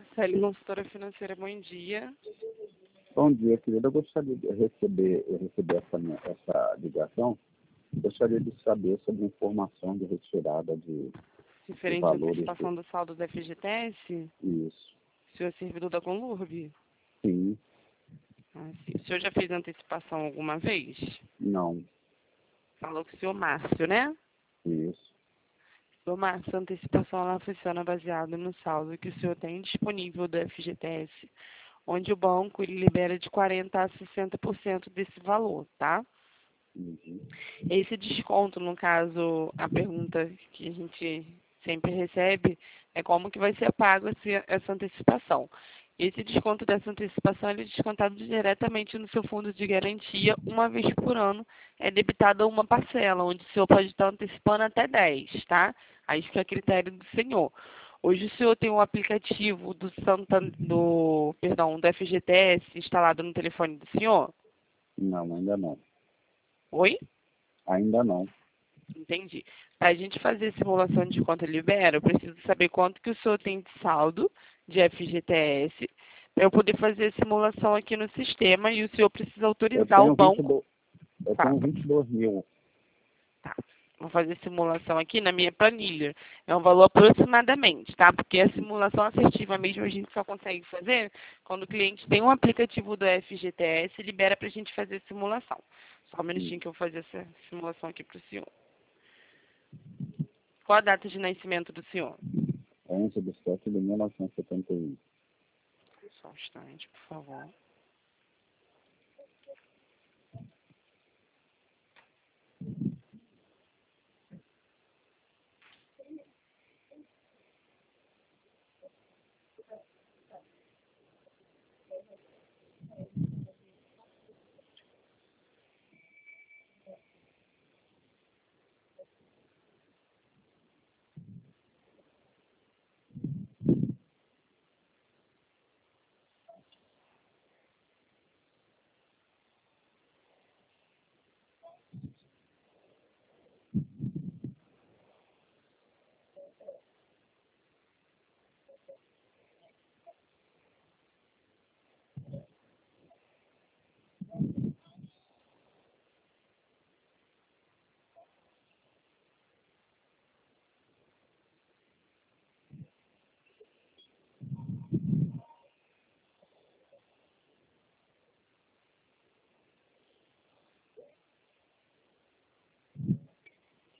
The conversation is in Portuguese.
Célia, consultora financeira, bom dia. Bom dia, querida. Eu gostaria de receber essa ligação. Gostaria de saber sobre informação de retirada de Referente à valores. antecipação do saldo da FGTS, Isso. o senhor é servidor da Conlurb? Sim. Sim. O senhor já fez antecipação alguma vez? Não. Falou com o senhor Márcio, né? Isso. Senhor Márcio, a antecipação ela funciona baseada no saldo que o senhor tem disponível do FGTS, onde o banco ele libera de 40% a 60% desse valor, tá? Uhum. Esse desconto, no caso, a pergunta que a gente sempre recebe é como que vai ser pago essa antecipação. Esse desconto dessa antecipação ele é descontado diretamente no seu fundo de garantia, uma vez por ano, é debitada uma parcela, onde o senhor pode estar antecipando até 10, tá? Aí fica a critério do senhor. Hoje o senhor tem um aplicativo do FGTS instalado no telefone do senhor? Não, ainda não. Oi? Ainda não. Entendi. Para a gente fazer simulação de quanto libera, eu preciso saber quanto que o senhor tem de saldo de FGTS, para eu poder fazer a simulação aqui no sistema e o senhor precisa autorizar o banco. Eu Tá, tenho 22 mil. tá. Vou fazer simulação aqui na minha planilha. É um valor aproximadamente, tá? Porque a simulação assertiva mesmo a gente só consegue fazer quando o cliente tem um aplicativo do FGTS e libera para a gente fazer a simulação. Só um minutinho que eu vou fazer essa simulação aqui para o senhor. Qual a data de nascimento do senhor? 11 de 7 de 1971. Só um instante, por favor.